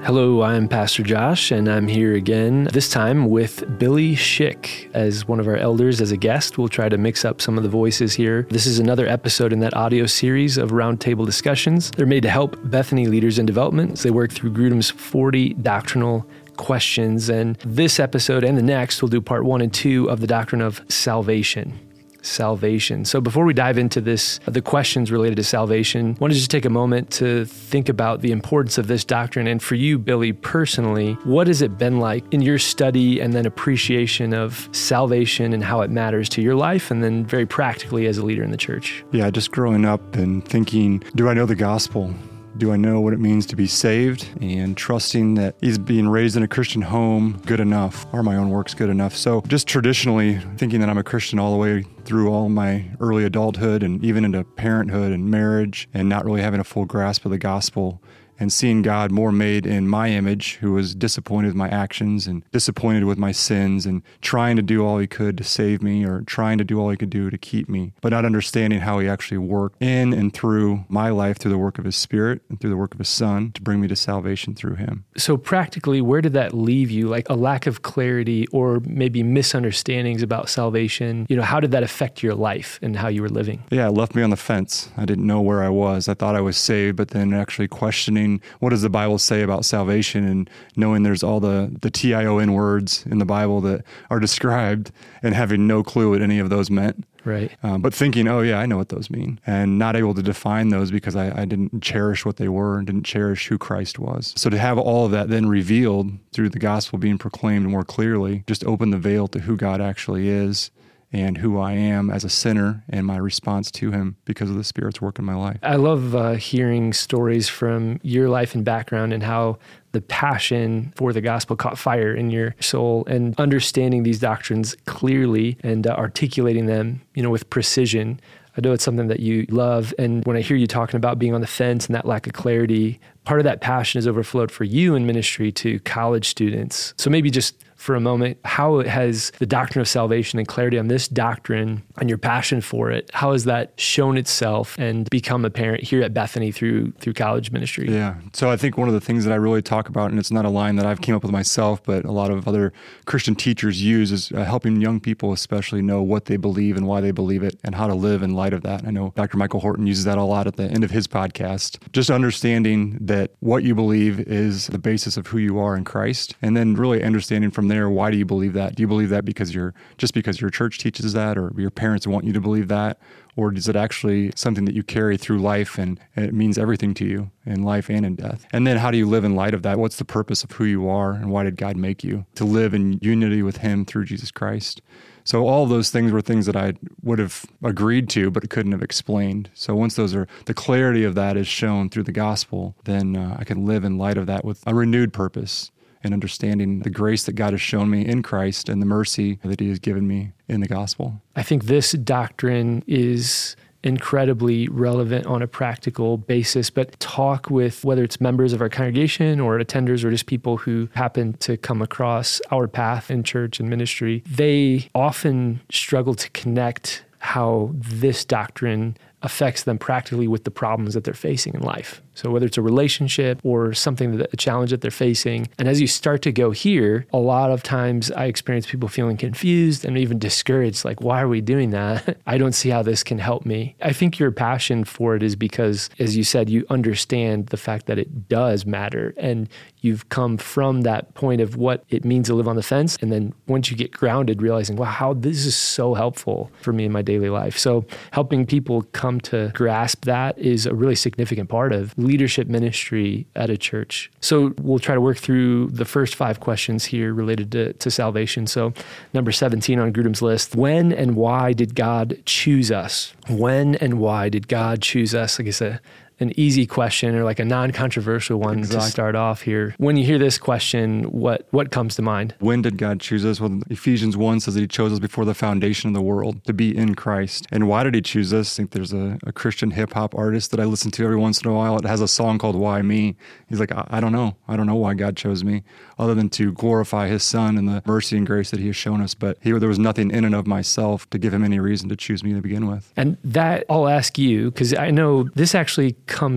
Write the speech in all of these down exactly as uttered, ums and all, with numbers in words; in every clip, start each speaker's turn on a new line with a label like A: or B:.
A: Hello, I'm Pastor Josh, and I'm here again, this time with Billy Schick as one of our elders as a guest. We'll try to mix up some of the voices here. This is another episode in that audio series of roundtable discussions. They're made to help Bethany leaders in development as they work through Grudem's forty doctrinal questions. And this episode and the next, we'll do part one and two of the doctrine of salvation. Salvation. So before we dive into this, the questions related to salvation, I want to just take a moment to think about the importance of this doctrine. And for you, Billy, personally, what has it been like in your study and then appreciation of salvation and how it matters to your life, and then very practically as a leader in the church?
B: Yeah, just growing up and thinking, do I know the gospel? Do I know what it means to be saved? And trusting that is being raised in a Christian home good enough? Are my own works good enough? So just traditionally thinking that I'm a Christian all the way through all my early adulthood and even into parenthood and marriage, and not really having a full grasp of the gospel, and seeing God more made in my image, who was disappointed with my actions and disappointed with my sins and trying to do all he could to save me, or trying to do all he could do to keep me, but not understanding how he actually worked in and through my life through the work of his Spirit and through the work of his Son to bring me to salvation through him.
A: So practically, where did that leave you? Like a lack of clarity or maybe misunderstandings about salvation? You know, how did that affect your life and how you were living?
B: Yeah, it left me on the fence. I didn't know where I was. I thought I was saved, but then actually questioning what does the Bible say about salvation, and knowing there's all the, the T I O N words in the Bible that are described, and having no clue what any of those meant.
A: Right.
B: Um, but thinking, oh yeah, I know what those mean, and not able to define those because I, I didn't cherish what they were and didn't cherish who Christ was. So to have all of that then revealed through the gospel being proclaimed more clearly, just opened the veil to who God actually is and who I am as a sinner and my response to him because of the Spirit's work in my life.
A: I love uh, hearing stories from your life and background and how the passion for the gospel caught fire in your soul, and understanding these doctrines clearly and uh, articulating them, you know, with precision. I know it's something that you love. And when I hear you talking about being on the fence and that lack of clarity, part of that passion is overflowed for you in ministry to college students. So maybe just for a moment, how has the doctrine of salvation and clarity on this doctrine and your passion for it, how has that shown itself and become apparent here at Bethany through through college ministry?
B: Yeah. So I think one of the things that I really talk about, and it's not a line that I've came up with myself, but a lot of other Christian teachers use, is uh, helping young people especially know what they believe and why they believe it and how to live in light of that. I know Doctor Michael Horton uses that a lot at the end of his podcast. Just understanding that what you believe is the basis of who you are in Christ, and then really understanding from there, why do you believe that? Do you believe that because you're just because your church teaches that, or your parents want you to believe that? Or is it actually something that you carry through life and, and it means everything to you in life and in death? And then how do you live in light of that? What's the purpose of who you are, and why did God make you? To live in unity with him through Jesus Christ. So all of those things were things that I would have agreed to, but couldn't have explained. So once those are, the clarity of that is shown through the gospel, then uh, I can live in light of that with a renewed purpose, and understanding the grace that God has shown me in Christ and the mercy that he has given me in the gospel.
A: I think this doctrine is incredibly relevant on a practical basis, but talk with whether it's members of our congregation or attenders or just people who happen to come across our path in church and ministry, they often struggle to connect how this doctrine affects them practically with the problems that they're facing in life. So whether it's a relationship or something, that a challenge that they're facing. And as you start to go here, a lot of times I experience people feeling confused and even discouraged, like, why are we doing that? I don't see how this can help me. I think your passion for it is because, as you said, you understand the fact that it does matter, and you've come from that point of what it means to live on the fence. And then once you get grounded, realizing, wow, how this is so helpful for me in my daily life. So helping people come to grasp that is a really significant part of leadership ministry at a church. So we'll try to work through the first five questions here related to, to salvation. So number seventeen on Grudem's list, when and why did God choose us? When and why did God choose us? Like I said, an easy question, or like a non-controversial one exactly. to start off here. When you hear this question, what what comes to mind?
B: When did God choose us? Well, Ephesians one says that he chose us before the foundation of the world to be in Christ. And why did he choose us? I think there's a, a Christian hip-hop artist that I listen to every once in a while. It has a song called Why Me? He's like, I, I don't know. I don't know why God chose me, other than to glorify his Son and the mercy and grace that he has shown us. But he, there was nothing in and of myself to give him any reason to choose me to begin with.
A: And that I'll ask you, because I know this actually comes up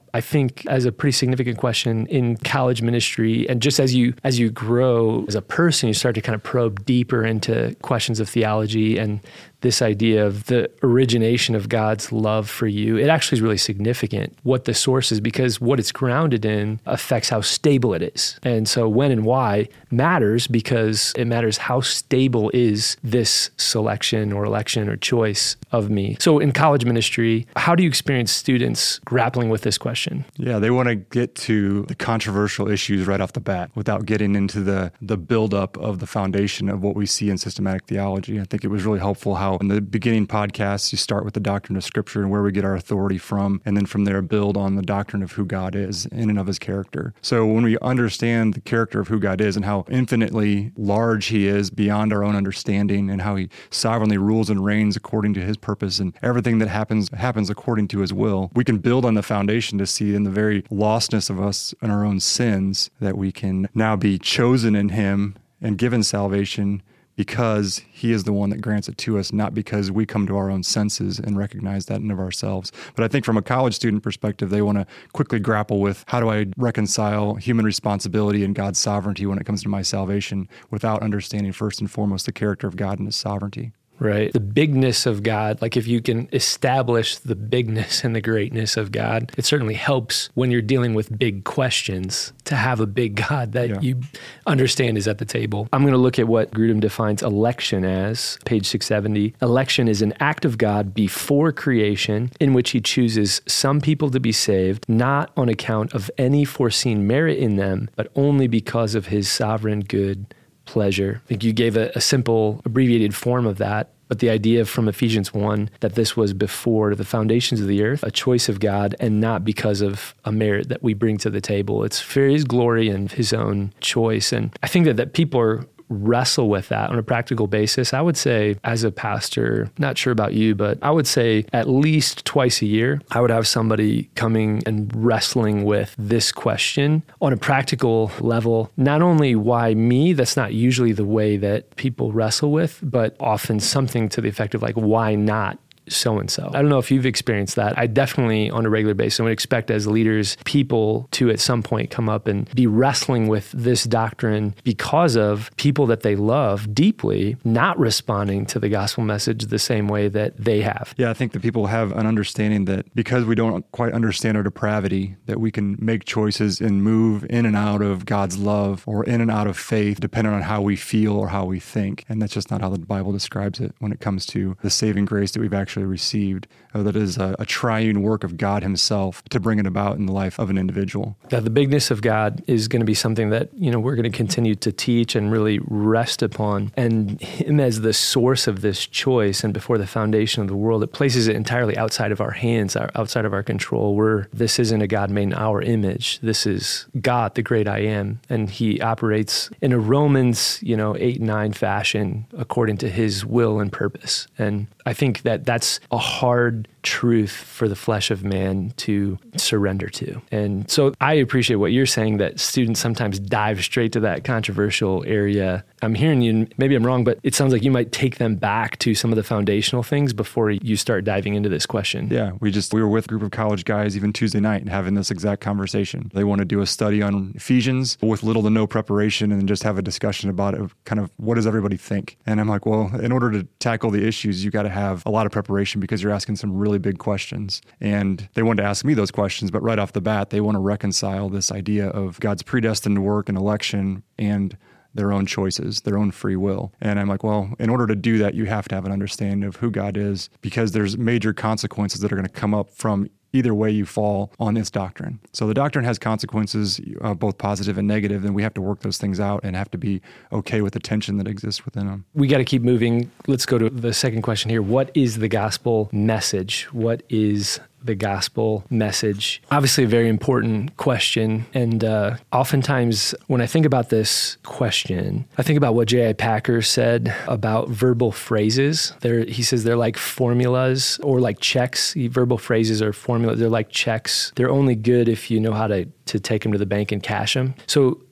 A: I think as a pretty significant question in college ministry, and just as you as you grow as a person, you start to kind of probe deeper into questions of theology and this idea of the origination of God's love for you. It actually is really significant what the source is, because what it's grounded in affects how stable it is. And so when and why matters, because it matters how stable is this selection or election or choice of me. So in college ministry, how do you experience students grappling with this question?
B: Yeah, they want to get to the controversial issues right off the bat without getting into the, the buildup of the foundation of what we see in systematic theology. I think it was really helpful how in the beginning podcasts, you start with the doctrine of Scripture and where we get our authority from, and then from there build on the doctrine of who God is in and of his character. So when we understand the character of who God is and how infinitely large he is beyond our own understanding, and how he sovereignly rules and reigns according to his purpose, and everything that happens happens according to his will, we can build on the foundation to see in the very lostness of us and our own sins that we can now be chosen in him and given salvation because he is the one that grants it to us, not because we come to our own senses and recognize that in of ourselves. But I think from a college student perspective, they want to quickly grapple with, how do I reconcile human responsibility and God's sovereignty when it comes to my salvation without understanding first and foremost the character of God and his sovereignty?
A: Right. The bigness of God, like if you can establish the bigness and the greatness of God, it certainly helps when you're dealing with big questions to have a big God that yeah. you understand is at the table. I'm going to look at what Grudem defines election as, page six seventy. Election is an act of God before creation in which he chooses some people to be saved, not on account of any foreseen merit in them, but only because of his sovereign good pleasure. I think you gave a, a simple abbreviated form of that, but the idea from Ephesians one that this was before the foundations of the earth, a choice of God, and not because of a merit that we bring to the table. It's for his glory and his own choice. And I think that, that people are wrestle with that on a practical basis. I would say as a pastor, not sure about you, but I would say at least twice a year, I would have somebody coming and wrestling with this question on a practical level. Not only why me, that's not usually the way that people wrestle with, but often something to the effect of like, why not so-and-so. I don't know if you've experienced that. I definitely, on a regular basis, would expect as leaders, people to at some point come up and be wrestling with this doctrine because of people that they love deeply not responding to the gospel message the same way that they have.
B: Yeah, I think that people have an understanding that because we don't quite understand our depravity, that we can make choices and move in and out of God's love or in and out of faith, depending on how we feel or how we think. And that's just not how the Bible describes it when it comes to the saving grace that we've actually received, uh, that is a, a triune work of God himself to bring it about in the life of an individual.
A: Yeah, the bigness of God is going to be something that, you know, we're going to continue to teach and really rest upon. And him as the source of this choice and before the foundation of the world, it places it entirely outside of our hands, outside of our control. We're, this isn't a God made in our image. This is God, the great I am. And he operates in a Romans, you know, eight, nine fashion according to his will and purpose. And I think that that's a hard truth for the flesh of man to surrender to. And so I appreciate what you're saying, that students sometimes dive straight to that controversial area. I'm hearing you, maybe I'm wrong, but it sounds like you might take them back to some of the foundational things before you start diving into this question.
B: Yeah, we just, we were with a group of college guys even Tuesday night and having this exact conversation. They want to do a study on Ephesians with little to no preparation and just have a discussion about it, kind of what does everybody think? And I'm like, well, in order to tackle the issues, you got to have a lot of preparation because you're asking some really big questions. And they wanted to ask me those questions, but right off the bat, they want to reconcile this idea of God's predestined work and election and their own choices, their own free will. And I'm like, well, in order to do that, you have to have an understanding of who God is, because there's major consequences that are going to come up from either way you fall on this doctrine. So the doctrine has consequences, uh, both positive and negative, and we have to work those things out and have to be okay with the tension that exists within them.
A: We got to keep moving. Let's go to the second question here. What is the gospel message? What is the gospel message? Obviously a very important question. And uh, oftentimes when I think about this question, I think about what J I Packer said about verbal phrases. They're, he says they're like formulas or like checks. Verbal phrases are formulas. They're like checks. They're only good if you know how to, to take them to the bank and cash them. So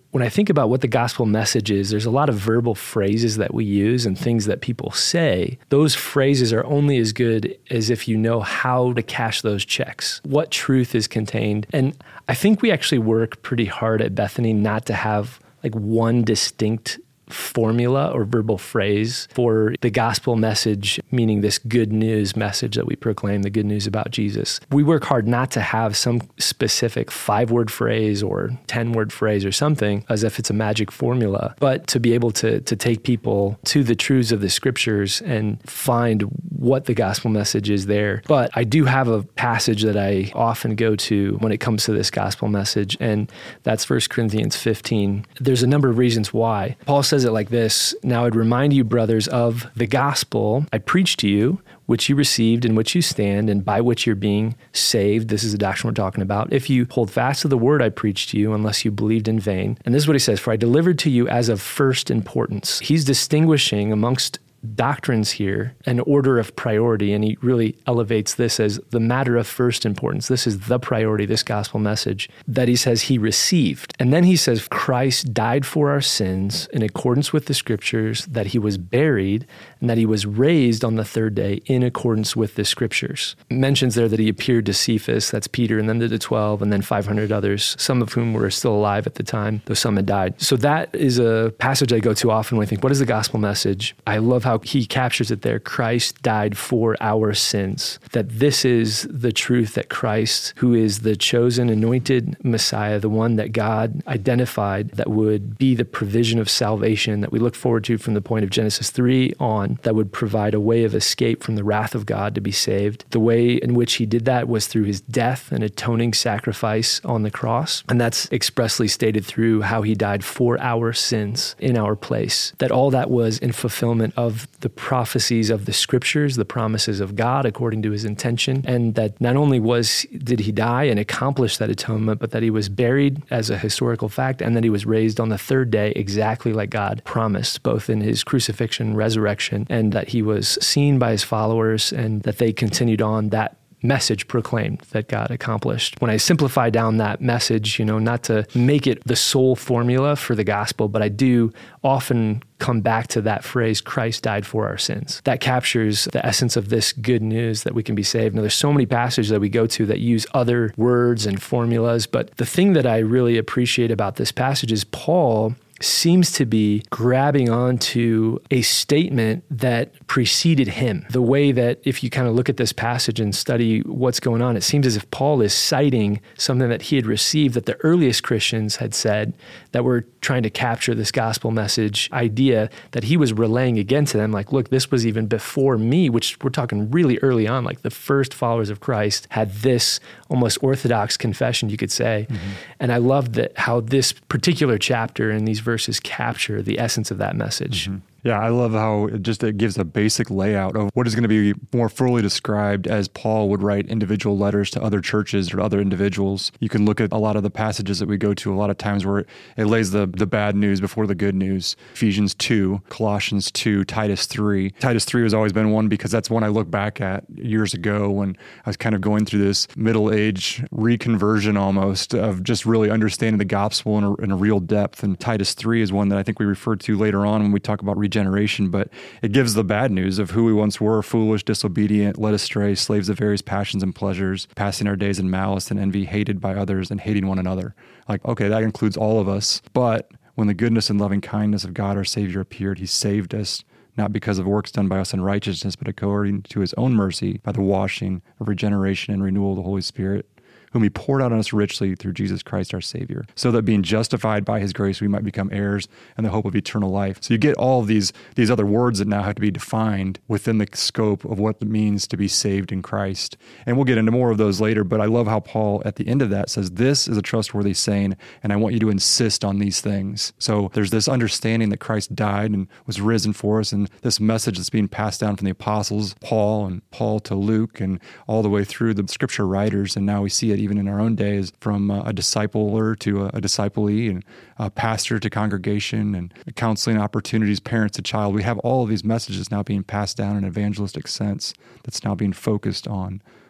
A: when I think about what the gospel message is, there's a lot of verbal phrases that we use and things that people say. Those phrases are only as good as if you know how to cash those checks, what truth is contained. And I think we actually work pretty hard at Bethany not to have like one distinct formula or verbal phrase for the gospel message, meaning this good news message that we proclaim, the good news about Jesus. We work hard not to have some specific five-word phrase or ten-word phrase or something as if it's a magic formula, but to be able to, to take people to the truths of the scriptures and find what the gospel message is there. But I do have a passage that I often go to when it comes to this gospel message, and that's First Corinthians fifteen. There's a number of reasons why. Paul says it like this: "Now I'd remind you, brothers, of the gospel I preached to you, which you received, in which you stand, and by which you're being saved." This is the doctrine we're talking about. "If you hold fast to the word I preached to you, unless you believed in vain." And this is what he says: "For I delivered to you as of first importance." He's distinguishing amongst doctrines here, an order of priority, and he really elevates this as the matter of first importance. This is the priority, this gospel message, that he says he received. And then he says Christ died for our sins in accordance with the scriptures, that he was buried, and that he was raised on the third day in accordance with the scriptures. It mentions there that he appeared to Cephas, that's Peter, and then to the twelve, and then five hundred others, some of whom were still alive at the time, though some had died. So that is a passage I go to often when I think, what is the gospel message? I love how he captures it there. Christ died for our sins. That this is the truth, that Christ, who is the chosen, anointed Messiah, the one that God identified that would be the provision of salvation that we look forward to from the point of Genesis three on, that would provide a way of escape from the wrath of God to be saved. The way in which he did that was through his death and atoning sacrifice on the cross. And that's expressly stated through how he died for our sins in our place. That all that was in fulfillment of the prophecies of the scriptures, the promises of God according to his intention, and that not only was did he die and accomplish that atonement, but that he was buried as a historical fact, and that he was raised on the third day exactly like God promised, both in his crucifixion, resurrection, and that he was seen by his followers, and that they continued on that message proclaimed that God accomplished. When I simplify down that message, you know, not to make it the sole formula for the gospel, but I do often come back to that phrase, Christ died for our sins. That captures the essence of this good news that we can be saved. Now, there's so many passages that we go to that use other words and formulas, but the thing that I really appreciate about this passage is Paul seems to be grabbing onto a statement that preceded him. The way that if you kind of look at this passage and study what's going on, it seems as if Paul is citing something that he had received that the earliest Christians had said that were trying to capture this gospel message idea that he was relaying again to them. Like, look, this was even before me, which we're talking really early on, like the first followers of Christ had this almost orthodox confession, you could say. Mm-hmm. And I love that how this particular chapter and these verses capture the essence of that message.
B: Mm-hmm. Yeah, I love how it just it gives a basic layout of what is going to be more fully described as Paul would write individual letters to other churches or other individuals. You can look at a lot of the passages that we go to a lot of times where it lays the, the bad news before the good news. Ephesians two, Colossians two, Titus three. Titus three has always been one because that's one I look back at years ago when I was kind of going through this middle-age reconversion almost of just really understanding the gospel in a, in a real depth. And Titus three is one that I think we refer to later on when we talk about regeneration, but it gives the bad news of who we once were: foolish, disobedient, led astray, slaves of various passions and pleasures, passing our days in malice and envy, hated by others and hating one another. Like, okay, that includes all of us. But when the goodness and loving kindness of God our Savior appeared, he saved us, not because of works done by us in righteousness, but according to his own mercy, by the washing of regeneration and renewal of the Holy Spirit, whom he poured out on us richly through Jesus Christ our Savior, so that being justified by his grace, we might become heirs and the hope of eternal life. So you get all of these, these other words that now have to be defined within the scope of what it means to be saved in Christ. And we'll get into more of those later, but I love how Paul at the end of that says, this is a trustworthy saying, and I want you to insist on these things. So there's this understanding that Christ died and was risen for us, and this message that's being passed down from the apostles, Paul and Paul to Luke, and all the way through the scripture writers, and now we see it even in our own days, from a discipler to a, a disciplee, and a pastor to congregation, and counseling opportunities, parents to child. We have all of these messages now being passed down in an evangelistic sense that's now being focused on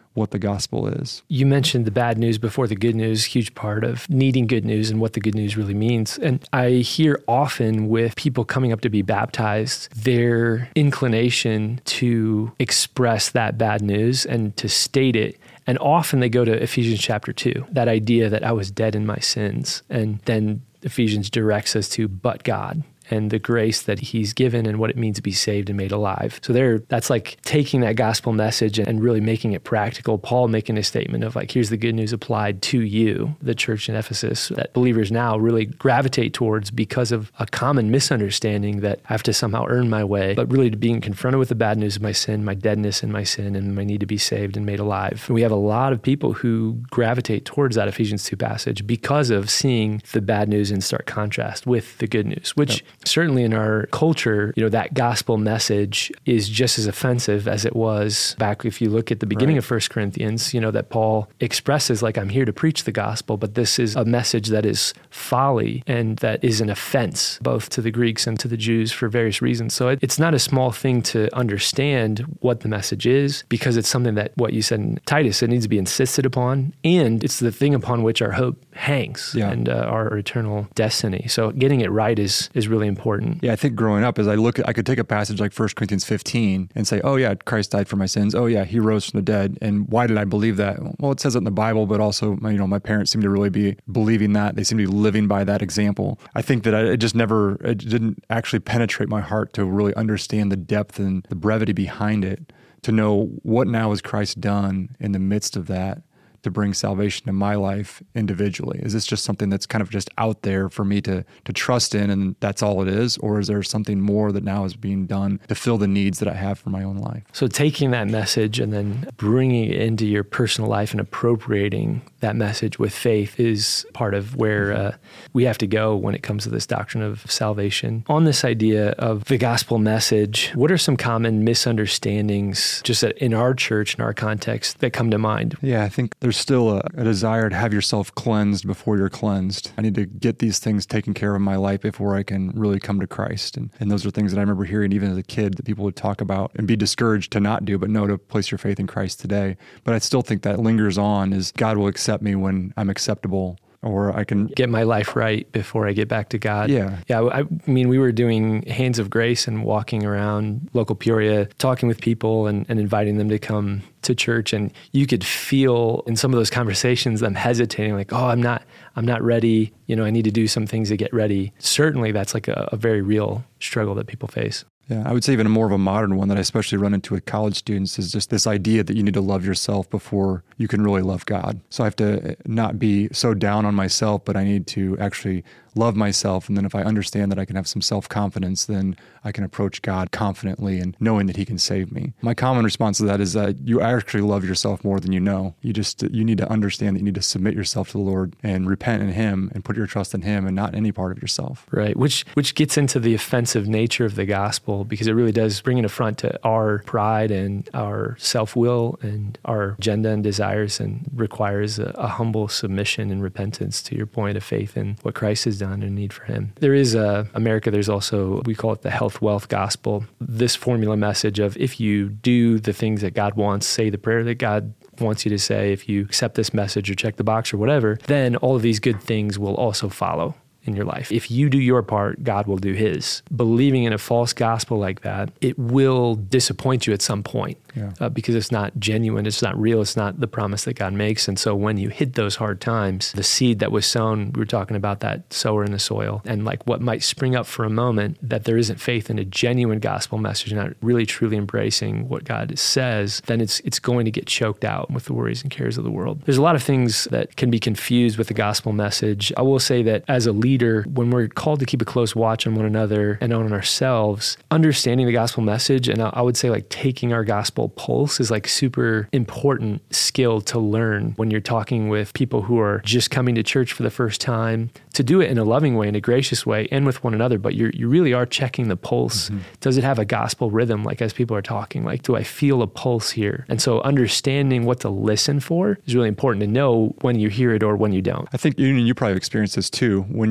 B: what the gospel is.
A: You mentioned the bad news before the good news, huge part of needing good news and what the good news really means. And I hear often with people coming up to be baptized, their inclination to express that bad news and to state it. And often they go to Ephesians chapter two, that idea that I was dead in my sins. And then Ephesians directs us to, but God, and the grace that he's given and what it means to be saved and made alive. So there, that's like taking that gospel message and really making it practical. Paul making a statement of like, here's the good news applied to you, the church in Ephesus, that believers now really gravitate towards because of a common misunderstanding that I have to somehow earn my way, but really being confronted with the bad news of my sin, my deadness in my sin, and my need to be saved and made alive. And we have a lot of people who gravitate towards that Ephesians two passage because of seeing the bad news in stark contrast with the good news, which yep. Certainly in our culture, you know, that gospel message is just as offensive as it was back if you look at the beginning right. of First Corinthians, you know, that Paul expresses like, I'm here to preach the gospel, but this is a message that is folly and that is an offense both to the Greeks and to the Jews for various reasons. So it, it's not a small thing to understand what the message is, because it's something that, what you said in Titus, it needs to be insisted upon, and it's the thing upon which our hope hangs yeah. and uh, our eternal destiny. So getting it right is is really important.
B: Yeah, I think growing up, as I look at, I could take a passage like First Corinthians fifteen and say, oh yeah, Christ died for my sins. Oh yeah, he rose from the dead. And why did I believe that? Well, it says it in the Bible, but also, you know, my parents seem to really be believing that. They seem to be living by that example. I think that I, it just never, it didn't actually penetrate my heart to really understand the depth and the brevity behind it, to know what now has Christ done in the midst of that to bring salvation to my life individually. Is this just something that's kind of just out there for me to to trust in, and that's all it is? Or is there something more that now is being done to fill the needs that I have for my own life?
A: So taking that message and then bringing it into your personal life and appropriating that message with faith is part of where uh, we have to go when it comes to this doctrine of salvation. On this idea of the gospel message, what are some common misunderstandings just in our church, in our context, that come to mind?
B: Yeah, I think there's still a, a desire to have yourself cleansed before you're cleansed. I need to get these things taken care of in my life before I can really come to Christ. And, and those are things that I remember hearing even as a kid that people would talk about and be discouraged to not do, but no, to place your faith in Christ today. But I still think that lingers on, is God will accept me when I'm acceptable, or I can
A: get my life right before I get back to God.
B: Yeah.
A: Yeah. I mean, we were doing Hands of Grace and walking around local Peoria, talking with people and, and inviting them to come to church. And you could feel in some of those conversations them hesitating, like, oh, I'm not, I'm not ready. You know, I need to do some things to get ready. Certainly that's like a, a very real struggle that people face.
B: Yeah, I would say even a more of a modern one that I especially run into with college students is just this idea that you need to love yourself before you can really love God. So I have to not be so down on myself, but I need to actually love myself. And then if I understand that I can have some self-confidence, then I can approach God confidently and knowing that he can save me. My common response to that is that you actually love yourself more than you know. You just, you need to understand that you need to submit yourself to the Lord and repent in him and put your trust in him and not any part of yourself.
A: Right, which which gets into the offensive nature of the gospel, because it really does bring an affront to our pride and our self-will and our agenda and desires, and requires a, a humble submission and repentance, to your point, of faith in what Christ has done and need for him. There is a, America, there's also, we call it the health wealth gospel, this formula message of if you do the things that God wants, say the prayer that God wants you to say, if you accept this message or check the box or whatever, then all of these good things will also follow in your life. If you do your part, God will do his. Believing in a false gospel like that, it will disappoint you at some point. Yeah. Uh, because it's not genuine, it's not real, it's not the promise that God makes. And so when you hit those hard times, the seed that was sown, we were talking about that sower in the soil, and like what might spring up for a moment, that there isn't faith in a genuine gospel message, not really truly embracing what God says, then it's it's going to get choked out with the worries and cares of the world. There's a lot of things that can be confused with the gospel message. I will say that as a leader, when we're called to keep a close watch on one another and on ourselves, understanding the gospel message, and I would say like taking our gospel pulse is like super important skill to learn when you're talking with people who are just coming to church for the first time, to do it in a loving way, in a gracious way, and with one another. But you you really are checking the pulse. Mm-hmm. Does it have a gospel rhythm? Like as people are talking, like, do I feel a pulse here? And so understanding what to listen for is really important to know when you hear it or when you don't.
B: I think you, you probably have experienced this too. When you're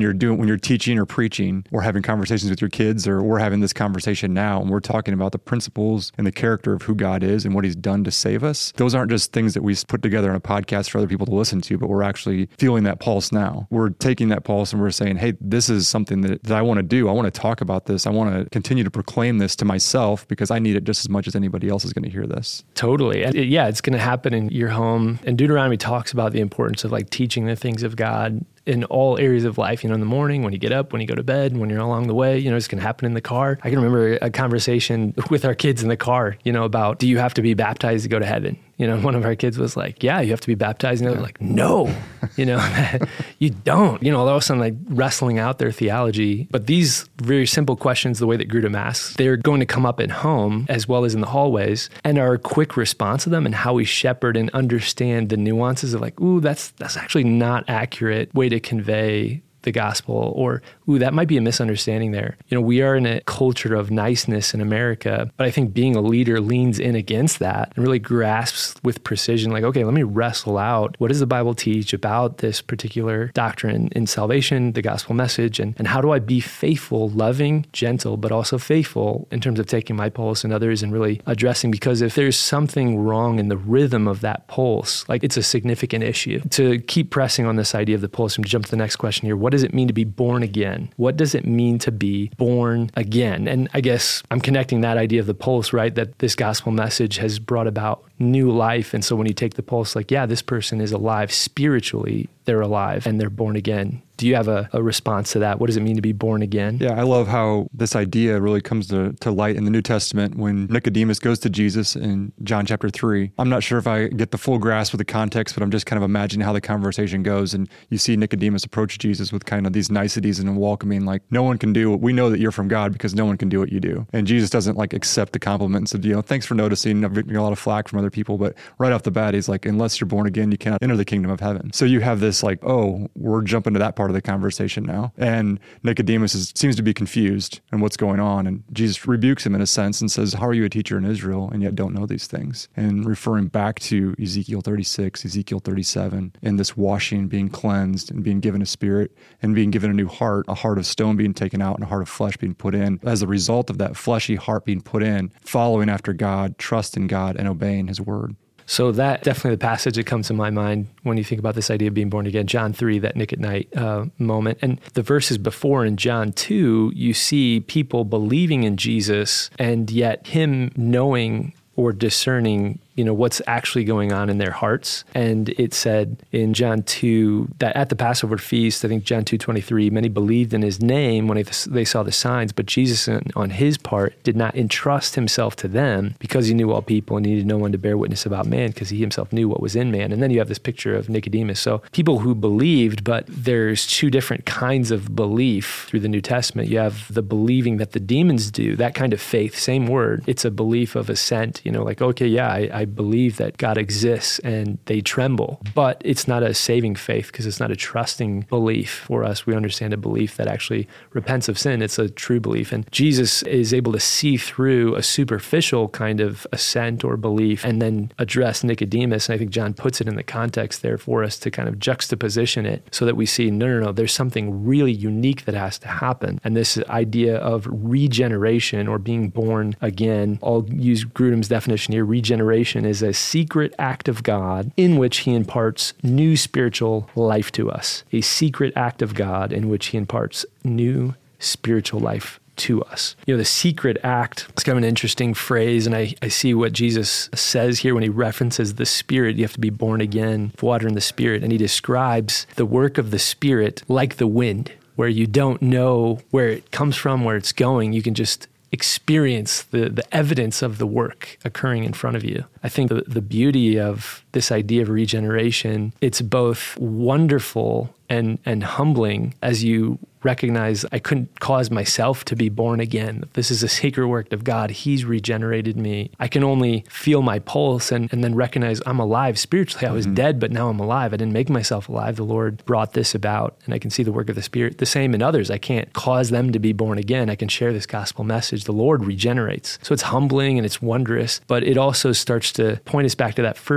B: you're doing, when you're teaching or preaching or having conversations with your kids, or we're having this conversation now and we're talking about the principles and the character of who God is and what he's done to save us. Those aren't just things that we put together in a podcast for other people to listen to, but we're actually feeling that pulse now. We're taking that pulse and we're saying, hey, this is something that, that I want to do. I want to talk about this. I want to continue to proclaim this to myself because I need it just as much as anybody else is going to hear this.
A: Totally. And it, yeah, it's going to happen in your home. And Deuteronomy talks about the importance of like teaching the things of God in all areas of life, you know, in the morning, when you get up, when you go to bed, when you're along the way, you know, it's going to happen in the car. I can remember a conversation with our kids in the car, you know, about, do you have to be baptized to go to heaven? You know, one of our kids was like, yeah, you have to be baptized. And they're like, no, you know, you don't, you know, all of a sudden like wrestling out their theology. But these very simple questions, the way that Grudem asks, they're going to come up at home as well as in the hallways, and our quick response to them and how we shepherd and understand the nuances of like, ooh, that's, that's actually not accurate way to convey the gospel, or, ooh, that might be a misunderstanding there. You know, we are in a culture of niceness in America, but I think being a leader leans in against that and really grasps with precision, like, okay, let me wrestle out, what does the Bible teach about this particular doctrine in salvation, the gospel message, and, and how do I be faithful, loving, gentle, but also faithful in terms of taking my pulse and others and really addressing, because if there's something wrong in the rhythm of that pulse, like it's a significant issue. To keep pressing on this idea of the pulse and to jump to the next question here, what What does it mean to be born again? What does it mean to be born again? And I guess I'm connecting that idea of the pulse, right? That this gospel message has brought about new life. And so when you take the pulse, like, yeah, this person is alive spiritually, they're alive and they're born again. Do you have a, a response to that? What does it mean to be born again?
B: Yeah, I love how this idea really comes to, to light in the New Testament when Nicodemus goes to Jesus in John chapter three. I'm not sure if I get the full grasp of the context, but I'm just kind of imagining how the conversation goes. And you see Nicodemus approach Jesus with kind of these niceties and welcoming, like, no one can do what we know that you're from God because no one can do what you do. And Jesus doesn't like accept the compliment and said, you know, thanks for noticing. I've getting a lot of flack from other people, but right off the bat, he's like, unless you're born again, you cannot enter the kingdom of heaven. So you have this like, oh, we're jumping to that part of the conversation now. And Nicodemus is, seems to be confused in what's going on. And Jesus rebukes him in a sense and says, how are you a teacher in Israel and yet don't know these things? And referring back to Ezekiel thirty-six, Ezekiel thirty-seven, and this washing, being cleansed and being given a spirit and being given a new heart, a heart of stone being taken out and a heart of flesh being put in. As a result of that fleshy heart being put in, following after God, trusting God, and obeying his word.
A: So that definitely the passage that comes to my mind when you think about this idea of being born again, John three, that Nick at night uh, moment. And the verses before in John two, you see people believing in Jesus and yet him knowing or discerning, you know, what's actually going on in their hearts. And it said in John two that at the Passover feast, I think John two twenty-three, many believed in his name when they saw the signs, but Jesus on his part did not entrust himself to them because he knew all people and needed no one to bear witness about man because he himself knew what was in man. And then you have this picture of Nicodemus. So people who believed, but there's two different kinds of belief through the New Testament. You have the believing that the demons do, that kind of faith, same word. It's a belief of assent, you know, like, okay, yeah, I, I believe that God exists and they tremble, but it's not a saving faith because it's not a trusting belief for us. We understand a belief that actually repents of sin. It's a true belief. And Jesus is able to see through a superficial kind of assent or belief and then address Nicodemus. And I think John puts it in the context there for us to kind of juxtaposition it so that we see, no, no, no, there's something really unique that has to happen. And this idea of regeneration or being born again, I'll use Grudem's definition here. Regeneration is a secret act of God in which he imparts new spiritual life to us. A secret act of God in which he imparts new spiritual life to us. You know, the secret act is kind of an interesting phrase, and I, I see what Jesus says here when he references the Spirit. You have to be born again, water and the Spirit, and he describes the work of the Spirit like the wind, where you don't know where it comes from, where it's going. You can just experience the, the evidence of the work occurring in front of you. I think the, the beauty of this idea of regeneration, it's both wonderful and, and humbling as you recognize I couldn't cause myself to be born again. This is a sacred work of God. He's regenerated me. I can only feel my pulse and, and then recognize I'm alive spiritually. I was mm-hmm. dead, but now I'm alive. I didn't make myself alive. The Lord brought this about, and I can see the work of the Spirit. The same in others. I can't cause them to be born again. I can share this gospel message. The Lord regenerates. So it's humbling and it's wondrous, but it also starts to point us back to that first question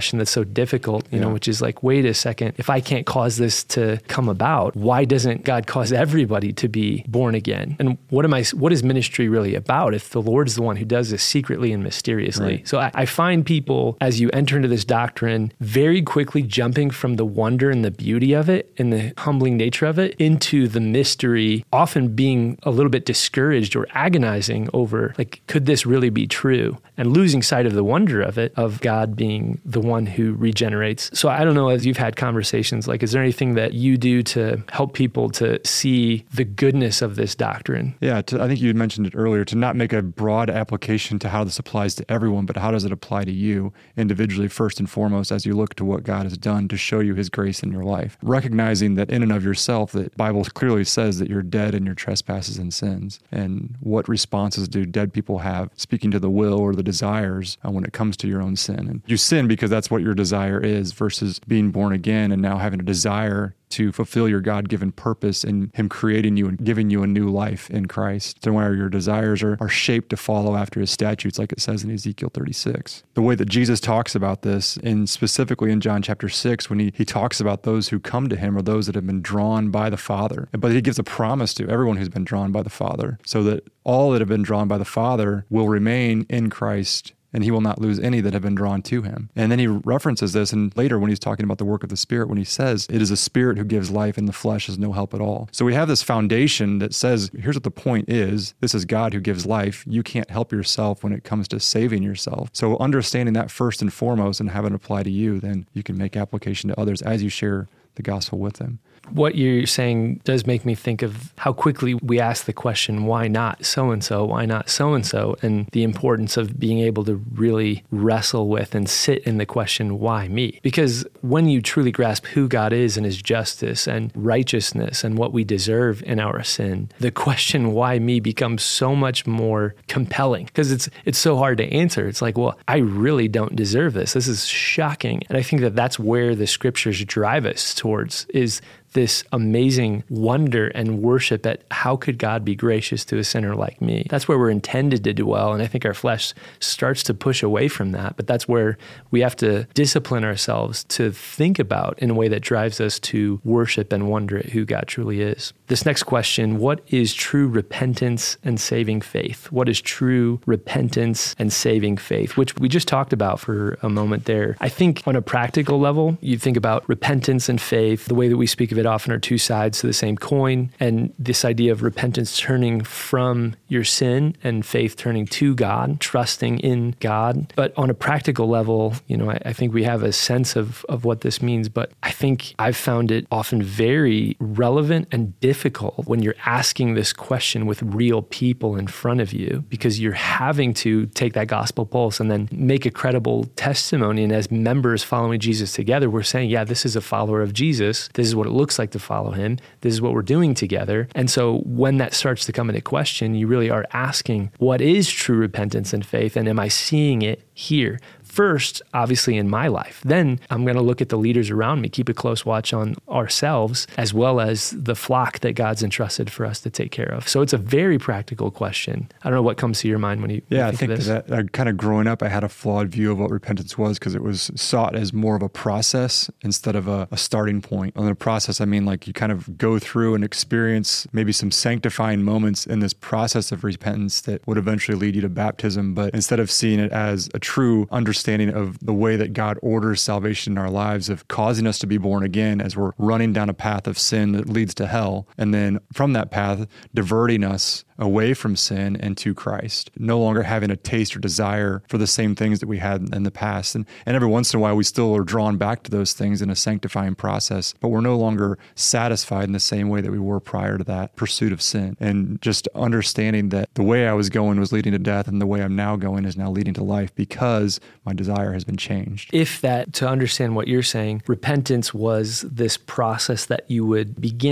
A: question that's so difficult, you
B: yeah.
A: know, which is like, wait a second, if I can't cause this to come about, why doesn't God cause everybody to be born again? And what am I, what is ministry really about if the Lord is the one who does this secretly and mysteriously? Right. So I, I find people, as you enter into this doctrine, very quickly jumping from the wonder and the beauty of it and the humbling nature of it into the mystery, often being a little bit discouraged or agonizing over, like, could this really be true? And losing sight of the wonder of it, of God being the one who regenerates. So I don't know, as you've had conversations, like, is there anything that you do to help people to see the goodness of this doctrine?
B: Yeah, to, I think you mentioned it earlier, to not make a broad application to how this applies to everyone, but how does it apply to you individually first and foremost as you look to what God has done to show you his grace in your life. Recognizing that in and of yourself, the Bible clearly says that you're dead in your trespasses and sins. And what responses do dead people have speaking to the will or the desires uh, when it comes to your own sin? And you sin because that's what your desire is versus being born again and now having a desire to fulfill your God-given purpose in him creating you and giving you a new life in Christ. So where your desires are, are shaped to follow after his statutes, like it says in Ezekiel thirty-six. The way that Jesus talks about this, and specifically in John chapter six, when he, he talks about those who come to him or those that have been drawn by the Father. But he gives a promise to everyone who's been drawn by the Father, so that all that have been drawn by the Father will remain in Christ, and he will not lose any that have been drawn to him. And then he references this, and later when he's talking about the work of the Spirit, when he says, it is a spirit who gives life and the flesh is no help at all. So we have this foundation that says, here's what the point is. This is God who gives life. You can't help yourself when it comes to saving yourself. So understanding that first and foremost and having it apply to you, then you can make application to others as you share the gospel with them.
A: What you're saying does make me think of how quickly we ask the question, why not so-and-so? Why not so-and-so? And the importance of being able to really wrestle with and sit in the question, why me? Because when you truly grasp who God is and his justice and righteousness and what we deserve in our sin, the question, why me, becomes so much more compelling because it's it's so hard to answer. It's like, well, I really don't deserve this. This is shocking. And I think that that's where the scriptures drive us towards, is this amazing wonder and worship at how could God be gracious to a sinner like me? That's where we're intended to dwell. And I think our flesh starts to push away from that. But that's where we have to discipline ourselves to think about in a way that drives us to worship and wonder at who God truly is. This next question, what is true repentance and saving faith? What is true repentance and saving faith? Which we just talked about for a moment there. I think on a practical level, you think about repentance and faith, the way that we speak of it often are two sides to the same coin. And this idea of repentance turning from your sin and faith turning to God, trusting in God. But on a practical level, you know, I, I think we have a sense of, of what this means, but I think I've found it often very relevant and difficult when you're asking this question with real people in front of you, because you're having to take that gospel pulse and then make a credible testimony. And as members following Jesus together, we're saying, yeah, this is a follower of Jesus. This is what it looks like to follow him. This is what we're doing together. And so when that starts to come into question, you really are asking, what is true repentance and faith? And am I seeing it here? First, obviously, in my life. Then I'm going to look at the leaders around me, keep a close watch on ourselves, as well as the flock that God's entrusted for us to take care of. So it's a very practical question. I don't know what comes to your mind when you
B: yeah,
A: think,
B: I think
A: of this.
B: that uh, kind of growing up, I had a flawed view of what repentance was because it was sought as more of a process instead of a, a starting point. On the process, I mean, like you kind of go through and experience maybe some sanctifying moments in this process of repentance that would eventually lead you to baptism. But instead of seeing it as a true understanding of the way that God orders salvation in our lives, of causing us to be born again as we're running down a path of sin that leads to hell, and then from that path, diverting us away from sin and to Christ, no longer having a taste or desire for the same things that we had in the past. And, and every once in a while, we still are drawn back to those things in a sanctifying process, but we're no longer satisfied in the same way that we were prior to that pursuit of sin. And just understanding that the way I was going was leading to death and the way I'm now going is now leading to life because my desire has been changed.
A: If that, to understand what you're saying, repentance was this process that you would begin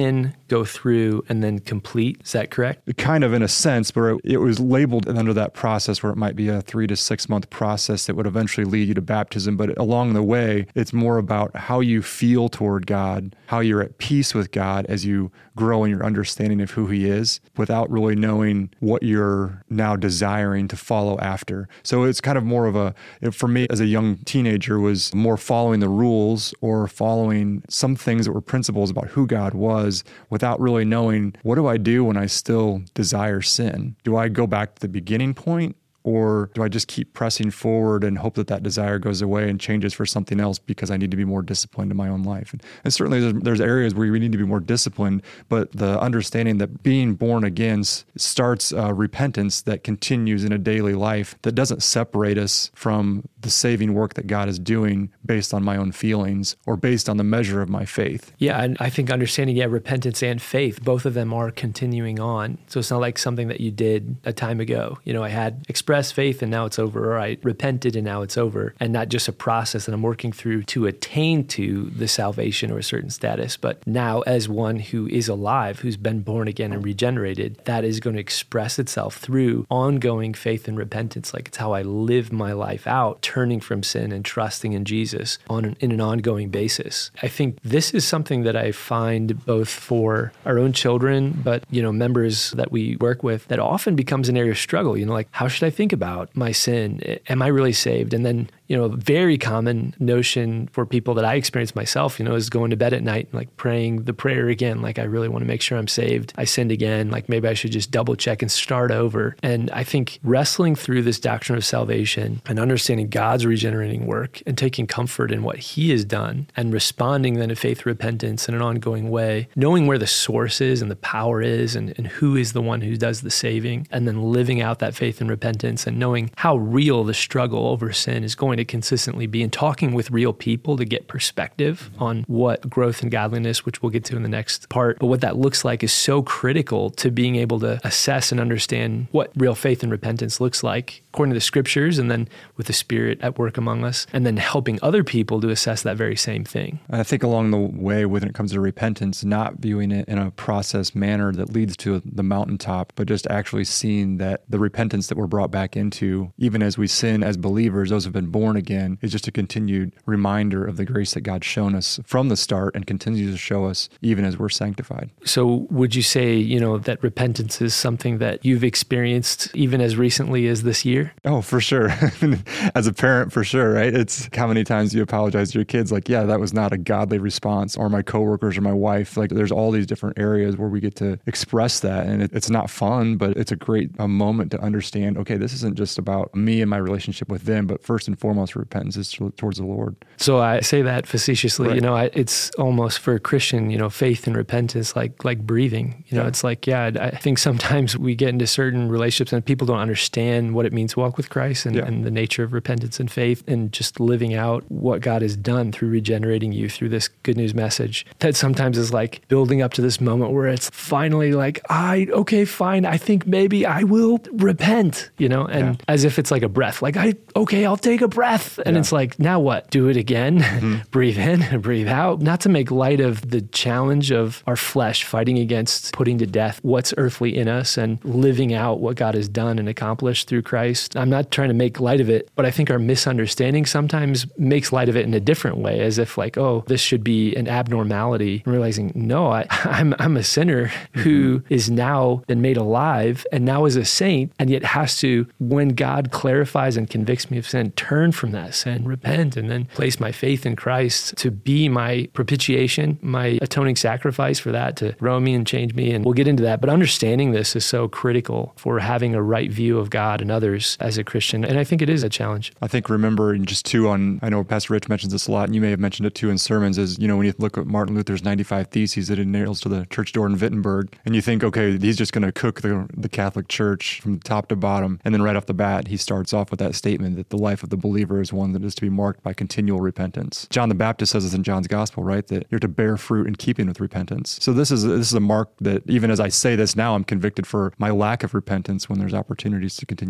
A: go through and then complete. Is that correct?
B: Kind of in a sense, but it was labeled under that process where it might be a three to six month process that would eventually lead you to baptism. But along the way, it's more about how you feel toward God, how you're at peace with God as you grow in your understanding of who he is without really knowing what you're now desiring to follow after. So it's kind of more of a, for me as a young teenager, was more following the rules or following some things that were principles about who God was without really knowing, what do I do when I still desire sin? Do I go back to the beginning point? Or do I just keep pressing forward and hope that that desire goes away and changes for something else because I need to be more disciplined in my own life? And, and certainly there's, there's areas where we need to be more disciplined, but the understanding that being born again starts uh, repentance that continues in a daily life that doesn't separate us from the saving work that God is doing based on my own feelings or based on the measure of my faith.
A: Yeah, and I think understanding, yeah, repentance and faith, both of them are continuing on. So it's not like something that you did a time ago. You know, I had expressed faith and now it's over, or I repented and now it's over, and not just a process that I'm working through to attain to the salvation or a certain status, but now as one who is alive, who's been born again and regenerated, that is going to express itself through ongoing faith and repentance. Like it's how I live my life out, turning from sin and trusting in Jesus on an, in an ongoing basis. I think this is something that I find both for our own children, but, you know, members that we work with, that often becomes an area of struggle. You know, like, how should I think about my sin? Am I really saved? And then, you know, a very common notion for people that I experience myself, you know, is going to bed at night and like praying the prayer again. Like, I really want to make sure I'm saved. I sinned again. Like, maybe I should just double check and start over. And I think wrestling through this doctrine of salvation and understanding God's regenerating work and taking comfort in what he has done and responding then to faith repentance in an ongoing way, knowing where the source is and the power is and, and who is the one who does the saving, and then living out that faith and repentance and knowing how real the struggle over sin is going to consistently be, and talking with real people to get perspective on what growth in godliness, which we'll get to in the next part, but what that looks like is so critical to being able to assess and understand what real faith and repentance looks like according to the scriptures, and then with the Spirit at work among us, and then helping other people to assess that very same thing.
B: I think along the way when it comes to repentance, not viewing it in a process manner that leads to the mountaintop, but just actually seeing that the repentance that we're brought back into, even as we sin as believers, those who have been born again, is just a continued reminder of the grace that God's shown us from the start and continues to show us even as we're sanctified.
A: So would you say, you know, that repentance is something that you've experienced even as recently as this year?
B: Oh, for sure. As a parent, for sure, right? It's how many times you apologize to your kids, like, yeah, that was not a godly response, or my coworkers or my wife. Like, there's all these different areas where we get to express that, and it, it's not fun, but it's a great a moment to understand, okay, this isn't just about me and my relationship with them, but first and foremost, repentance is towards the Lord.
A: So I say that facetiously, right. You know, I, it's almost for a Christian, you know, faith and repentance, like like breathing. You know, yeah. It's like, yeah, I think sometimes we get into certain relationships and people don't understand what it means to walk with Christ and, yeah. and the nature of repentance and faith and just living out what God has done through regenerating you through this good news message. That sometimes is like building up to this moment where it's finally like, I, okay, fine, I think maybe I will repent, you know, and yeah. as if it's like a breath, like, I, okay, I'll take a breath. And yeah. it's like, now what? Do it again, mm-hmm. breathe in and breathe out. Not to make light of the challenge of our flesh fighting against putting to death what's earthly in us and living out what God has done and accomplished through Christ. I'm not trying to make light of it, but I think our misunderstanding sometimes makes light of it in a different way, as if like, oh, this should be an abnormality. And realizing, no, I, I'm I'm a sinner mm-hmm. who is now been made alive and now is a saint, and yet has to, when God clarifies and convicts me of sin, turn from that sin, repent, and then place my faith in Christ to be my propitiation, my atoning sacrifice for that, to grow me and change me. And we'll get into that. But understanding this is so critical for having a right view of God and others as a Christian. And I think it is a challenge.
B: I think remembering just too on, I know Pastor Rich mentions this a lot, and you may have mentioned it too in sermons, is, you know, when you look at Martin Luther's ninety-five Theses that he nails to the church door in Wittenberg, and you think, okay, he's just going to cook the, the Catholic Church from top to bottom. And then right off the bat, he starts off with that statement that the life of the believer is one that is to be marked by continual repentance. John the Baptist says this in John's Gospel, right? That you're to bear fruit in keeping with repentance. So this is this is a mark that even as I say this now, I'm convicted for my lack of repentance when there's opportunities to continue to do it.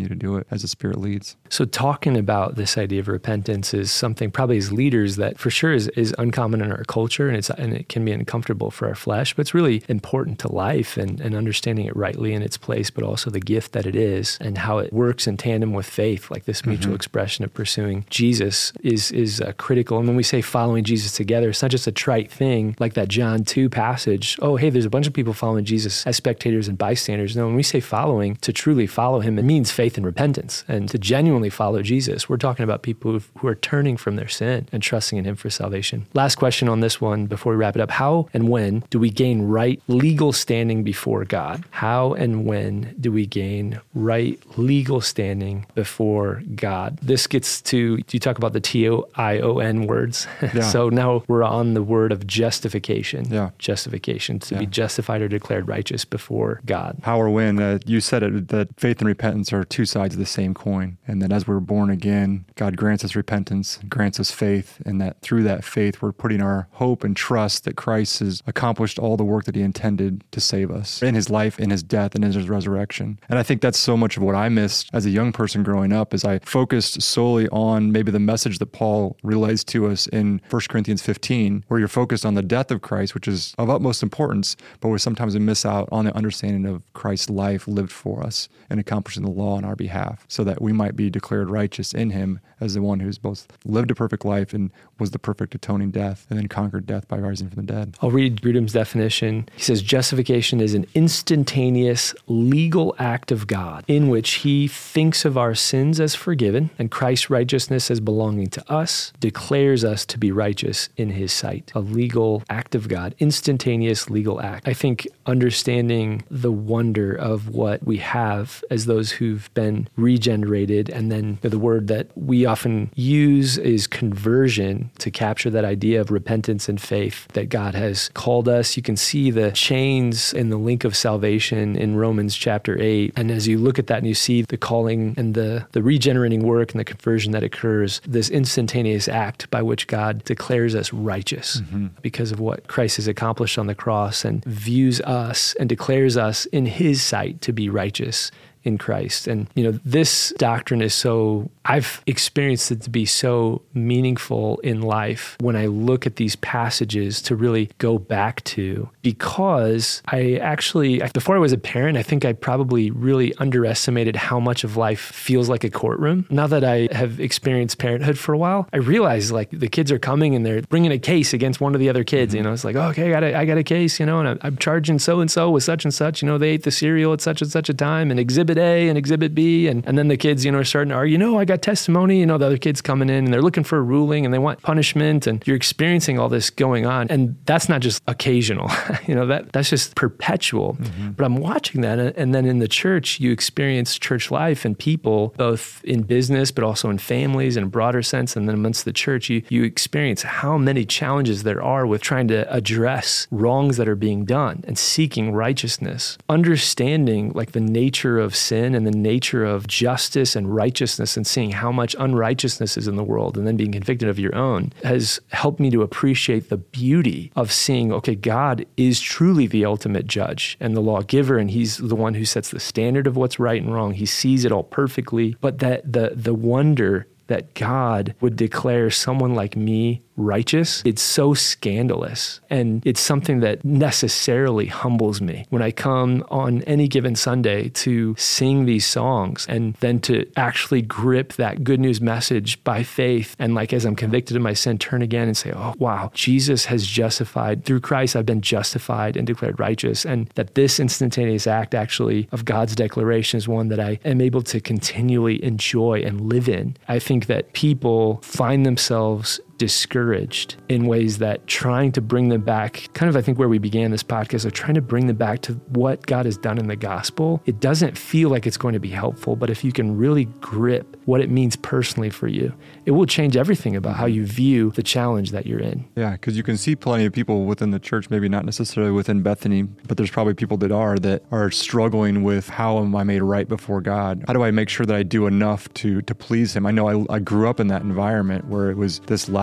B: it as the Spirit leads.
A: So talking about this idea of repentance is something probably as leaders that for sure is, is uncommon in our culture, and it's and it can be uncomfortable for our flesh, but it's really important to life and, and understanding it rightly in its place, but also the gift that it is and how it works in tandem with faith, like this mutual mm-hmm. expression of pursuing Jesus is is uh, critical. And when we say following Jesus together, it's not just a trite thing like that John two passage. Oh, hey, there's a bunch of people following Jesus as spectators and bystanders. No, when we say following, to truly follow him, it means faith and repentance. And to genuinely follow Jesus, we're talking about people who, who are turning from their sin and trusting in him for salvation. Last question on this one before we wrap it up. How and when do we gain right legal standing before God? How and when do we gain right legal standing before God? This gets to, you talk about the T O I O N words. Yeah. So now we're on the word of justification.
B: Yeah.
A: Justification, to
B: yeah.
A: be justified or declared righteous before God.
B: How or when, uh, you said it, that faith and repentance are two sides of the same coin. And that as we're born again, God grants us repentance, grants us faith, and that through that faith, we're putting our hope and trust that Christ has accomplished all the work that he intended to save us in his life, in his death, and in his resurrection. And I think that's so much of what I missed as a young person growing up, is I focused solely on maybe the message that Paul relays to us in First Corinthians fifteen, where you're focused on the death of Christ, which is of utmost importance, but we sometimes miss out on the understanding of Christ's life lived for us and accomplishing the law on our behalf, so that we might be declared righteous in him as the one who's both lived a perfect life and was the perfect atoning death, and then conquered death by rising from the dead.
A: I'll read Grudem's definition. He says, justification is an instantaneous legal act of God in which he thinks of our sins as forgiven and Christ's righteousness as belonging to us, declares us to be righteous in his sight. A legal act of God, instantaneous legal act. I think understanding the wonder of what we have as those who've been regenerated, and then the word that we often use is conversion to capture that idea of repentance and faith that God has called us. You can see the chains in the link of salvation in Romans chapter eight. And as you look at that and you see the calling and the, the regenerating work and the conversion that occurs, this instantaneous act by which God declares us righteous mm-hmm. because of what Christ has accomplished on the cross, and views us and declares us in his sight to be righteous in Christ. And, you know, this doctrine is so, I've experienced it to be so meaningful in life when I look at these passages to really go back to, because I actually, before I was a parent, I think I probably really underestimated how much of life feels like a courtroom. Now that I have experienced parenthood for a while, I realize like the kids are coming and they're bringing a case against one of the other kids. Mm-hmm. You know, it's like, oh, okay, I got a, I got a case, you know, and I'm, I'm charging so-and-so with such and such, you know, they ate the cereal at such and such a time, and exhibit A and exhibit B. And, and then the kids, you know, are starting to argue, no, I got testimony, you know, the other kids coming in and they're looking for a ruling and they want punishment, and you're experiencing all this going on. And that's not just occasional, you know, that that's just perpetual. Mm-hmm. But I'm watching that. And then in the church, you experience church life and people, both in business, but also in families in a broader sense. And then amongst the church, you, you experience how many challenges there are with trying to address wrongs that are being done and seeking righteousness, understanding like the nature of sin and the nature of justice and righteousness, and seeing how much unrighteousness is in the world, and then being convicted of your own, has helped me to appreciate the beauty of seeing, okay, God is truly the ultimate judge and the lawgiver, and he's the one who sets the standard of what's right and wrong. He sees it all perfectly, but that the the wonder that God would declare someone like me righteous, it's so scandalous. And it's something that necessarily humbles me when I come on any given Sunday to sing these songs, and then to actually grip that good news message by faith. And like, as I'm convicted of my sin, turn again and say, oh, wow, Jesus has justified. Through Christ, I've been justified and declared righteous. And that this instantaneous act actually of God's declaration is one that I am able to continually enjoy and live in. I think that people find themselves discouraged in ways that trying to bring them back, kind of I think where we began this podcast, of trying to bring them back to what God has done in the gospel. It doesn't feel like it's going to be helpful, but if you can really grip what it means personally for you, it will change everything about how you view the challenge that you're in.
B: Yeah, because you can see plenty of people within the church, maybe not necessarily within Bethany, but there's probably people that are, that are struggling with, how am I made right before God? How do I make sure that I do enough to to please him? I know I, I grew up in that environment where it was this lack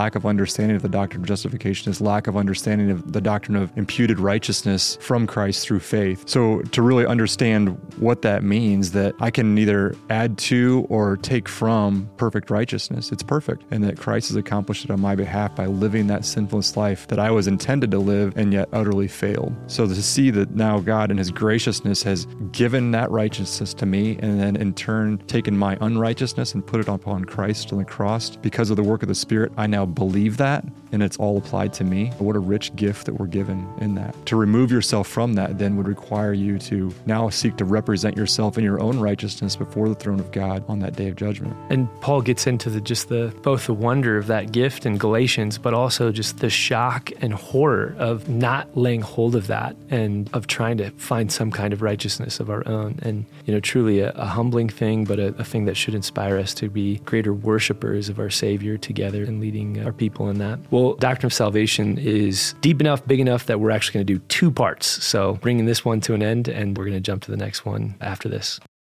B: lack of understanding of the doctrine of justification, his lack of understanding of the doctrine of imputed righteousness from Christ through faith. So to really understand what that means, that I can neither add to or take from perfect righteousness, it's perfect, and that Christ has accomplished it on my behalf by living that sinless life that I was intended to live and yet utterly failed. So to see that now God in his graciousness has given that righteousness to me, and then in turn taken my unrighteousness and put it upon Christ on the cross because of the work of the Spirit, I now believe that, and it's all applied to me. What a rich gift that we're given in that. To remove yourself from that then would require you to now seek to represent yourself in your own righteousness before the throne of God on that day of judgment.
A: And Paul gets into the just the both the wonder of that gift in Galatians, but also just the shock and horror of not laying hold of that and of trying to find some kind of righteousness of our own. And, you know, truly a, a humbling thing, but a, a thing that should inspire us to be greater worshipers of our Savior together and leading our people in that. Well, Doctrine of Salvation is deep enough, big enough that we're actually going to do two parts. So bringing this one to an end, and we're going to jump to the next one after this.